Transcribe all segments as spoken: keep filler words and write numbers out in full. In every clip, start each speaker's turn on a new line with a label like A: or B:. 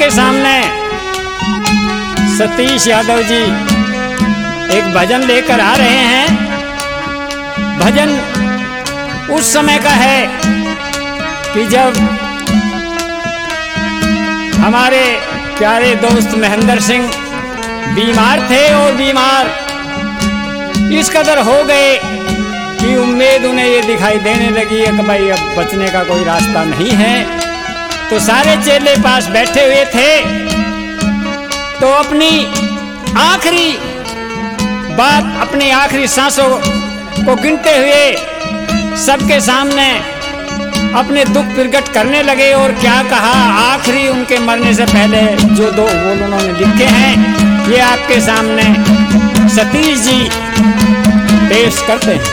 A: आपके सामने सतीश यादव जी एक भजन लेकर आ रहे हैं। भजन उस समय का है कि जब हमारे प्यारे दोस्त महेंद्र सिंह बीमार थे और बीमार इस कदर हो गए कि उम्मीद उन्हें ये दिखाई देने लगी है कि भाई अब बचने का कोई रास्ता नहीं है। तो सारे चेले पास बैठे हुए थे, तो अपनी आखिरी बात, अपनी आखिरी सांसों को गिनते हुए सबके सामने अपने दुख प्रकट करने लगे। और क्या कहा आखिरी उनके मरने से पहले जो दो बोल उन्होंने लिखे हैं, ये आपके सामने सतीश जी पेश करते हैं।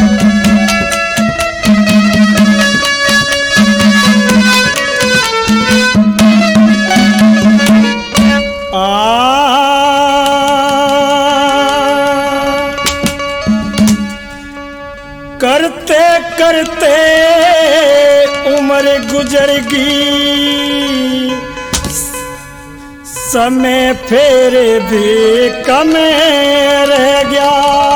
B: करते करते उम्र गुजर गई, समय फिर भी कम रह गया।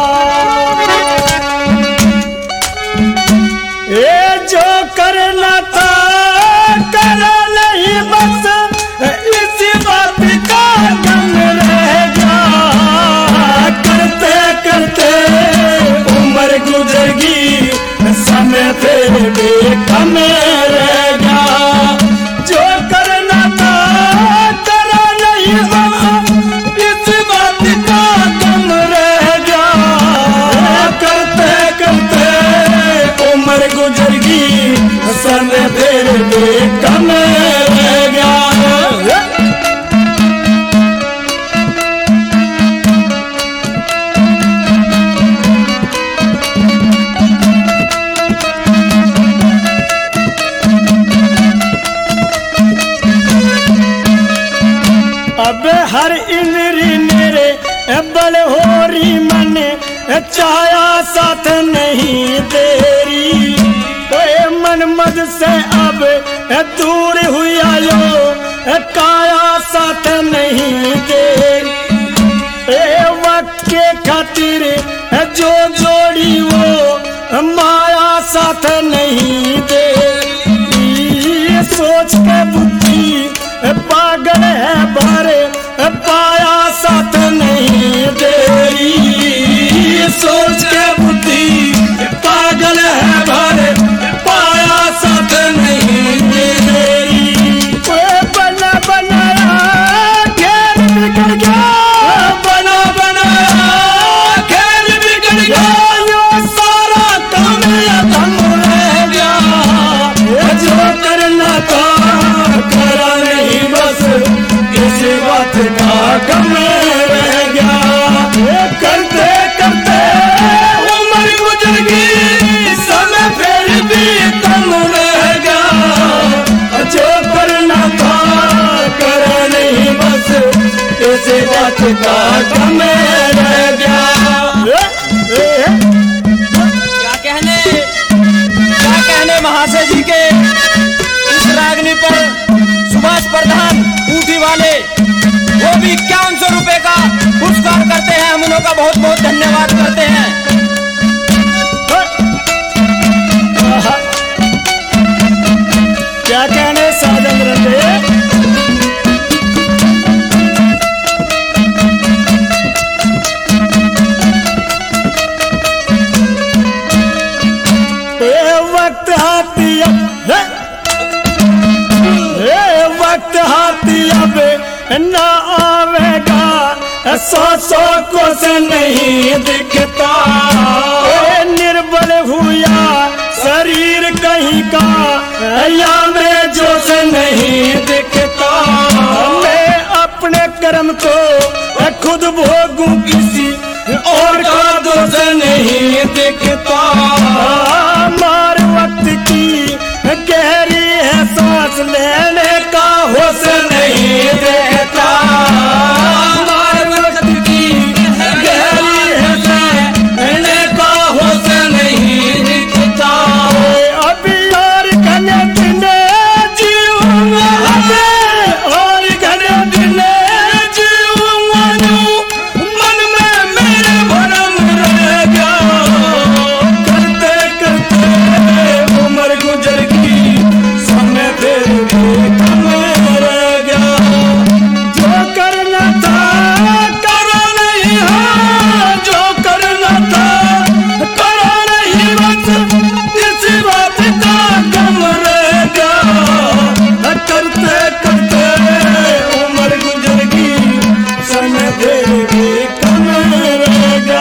B: ये जो करना था करा नहीं, बस इसी बात का गम रह गया। करते करते उम्र गुजर गई, समय फिर भी कम रह गया। जो करना था करा नहीं, बस इस बात का गम रह गया। करते करते उम्र गुजर गई, समय फिर भी कम रह गया। अब हर इंद्री मेरे बल होरी मन, चाया साथ नहीं तेरी। ओए मन मद से अब दूर हुआ लो, काया साथ नहीं तेरी। ए वक्त के खातिर जो जोड़ी वो माया साथ नहीं तेरी। सोच के बुद्धि पागल है भरे, पाया साथ नहीं तेरी। सोच के बुद्धि पागल है भरे, पाया साथ नहीं तेरी। बना बनाया खेल बिगड़ गया, बना बनाया खेल बिगड़ गया। यो सारा काम अधम रह गया। जो करना था करा नहीं, बस इसी बात का गम रह गया। करते करते उम्र गुजर गई, समय फिर भी कम रह गया। जो करना था करा नहीं, बस इसी बात का गम रह गया।
C: क्या कहने क्या कहने महाशय जी के इस रागनी पर सुभाष प्रधान ऊटी वाले, वो भी इक्यावन सौ रुपए का पुरस्कार करते हैं। हम उनका बहुत बहुत धन्यवाद करते हैं।
B: क्या कहने साजन रंगे, वक्त हाथी वक्त हाथी अब न आवेगा, सौ सौ को से नहीं दिखता। निर्बल हुआ शरीर कहीं का, या में जो से नहीं दिखता। मैं अपने कर्म को खुद भोगूं, किसी और का दोष नहीं दिखता। मार वक्त की गहरी है, सांस लेने का होश नहीं देखता। मार वक्त की गहरी है, सांस लेने का होश नहीं दिखता। अभी और घने दिन जीऊंगा, और भी कम रहेगा।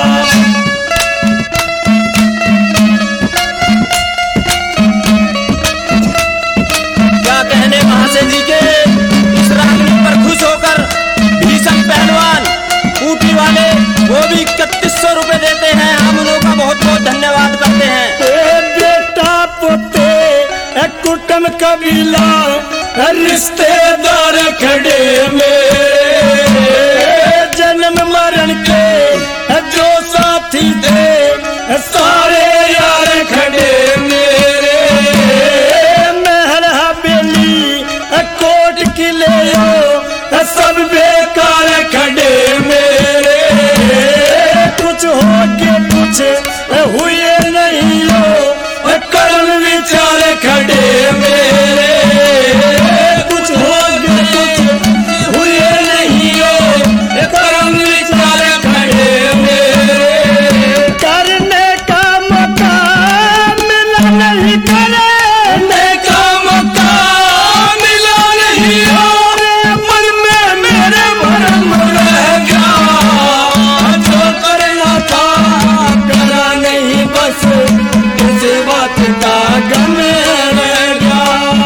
C: क्या कहने महाशय जी के इस रागनी पर खुश होकर भीषम पहलवान ऊटी वाले वो भी इकतीस सौ रुपए देते हैं। हम उन लोगों का बहुत बहुत धन्यवाद करते हैं।
B: ए बेटा पोते ए कुटुंब कबीला ए रिश्तेदार खड़े मेरे, जन्म मरण के ए जो साथी थे ए सारे यार खड़े मेरे, महल हवेली ए कोट किले ए सब बेकार खड़े मेरे, कुछ हो के कुछ हुए नहीं हो कर्म विचार खड़े मेरे, कुछ हो के कुछ हुए नहीं हो कर्म विचार खड़े मेरे, करने का मौका मिला नहीं, करने का मौका मिला नहीं हो मन में मेरे भरम रह गया, जो करना था करा नहीं बस किसी बात का गम रह गया।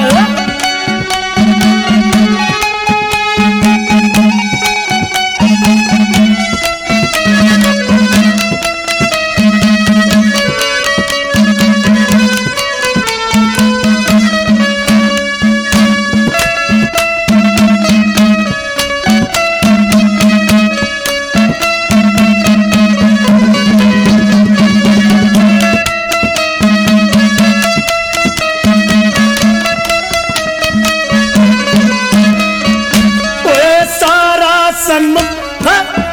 B: सन्मुख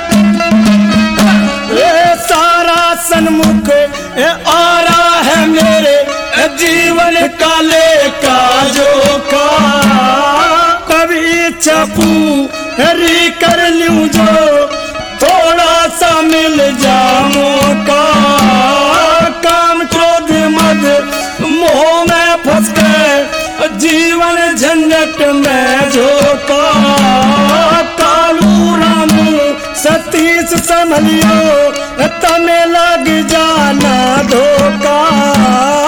B: ए सारा सन्मुख ए आ रहा है मेरे जीवन काले काजों का, कभी चपू री कर लूं जो थोड़ा सा मिल जाऊं का, काम क्रोध मद मोह में फंस गए जीवन झंझट में झोंका, सतीश संभलियो तमें लग जाना धोखा।